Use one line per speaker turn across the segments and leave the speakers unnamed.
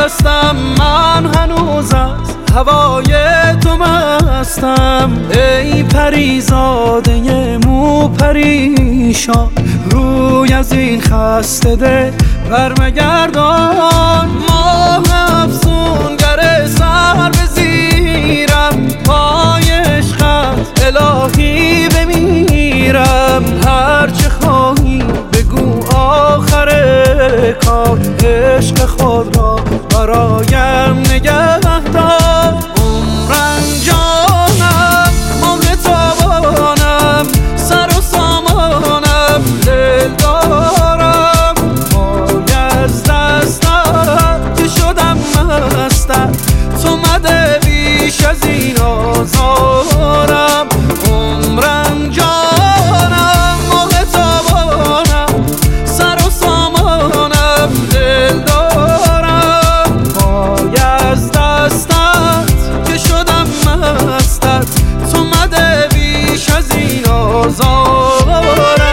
هستم، من هنوز از هوای تو مستم. ای پریزاده مو پریشان، روی از این خسته دل برمگردان. ماه افسونگر سر به زیرم، پای عشقت الهی بمیرم. هرچه خواهی بگو آخر کار، عشق خود را برایم نگه دار. عمرم جانم ماه تابانم، سر و سامانم دل دارم. پای از دستم که شدم مستم، تو مده بیش از این آزارم. عمرم جانم ماه تابانم، سر و سامانم دل دارم. پای از دستت که شدم مستت، تو مده بیش از این آزارم.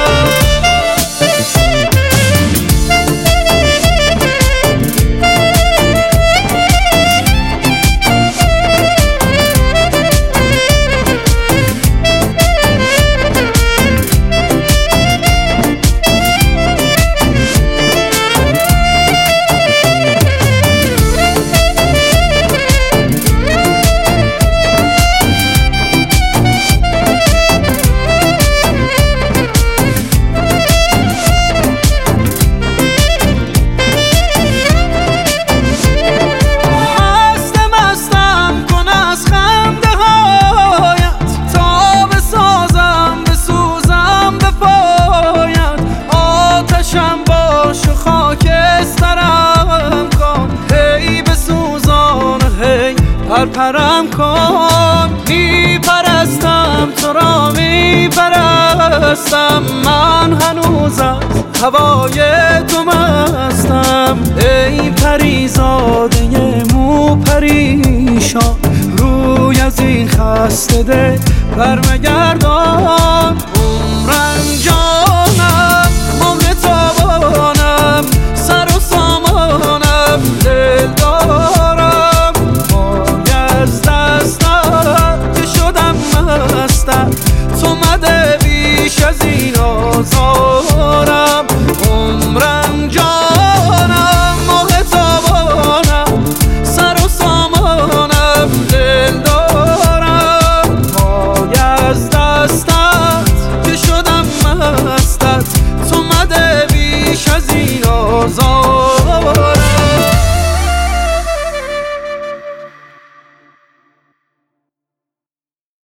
پرم کن، میپرستم تو را میپرستم. من هنوز از هوای تو مستم. ای پریزاده مو پریشان، روی از این خسته دل برمگردان.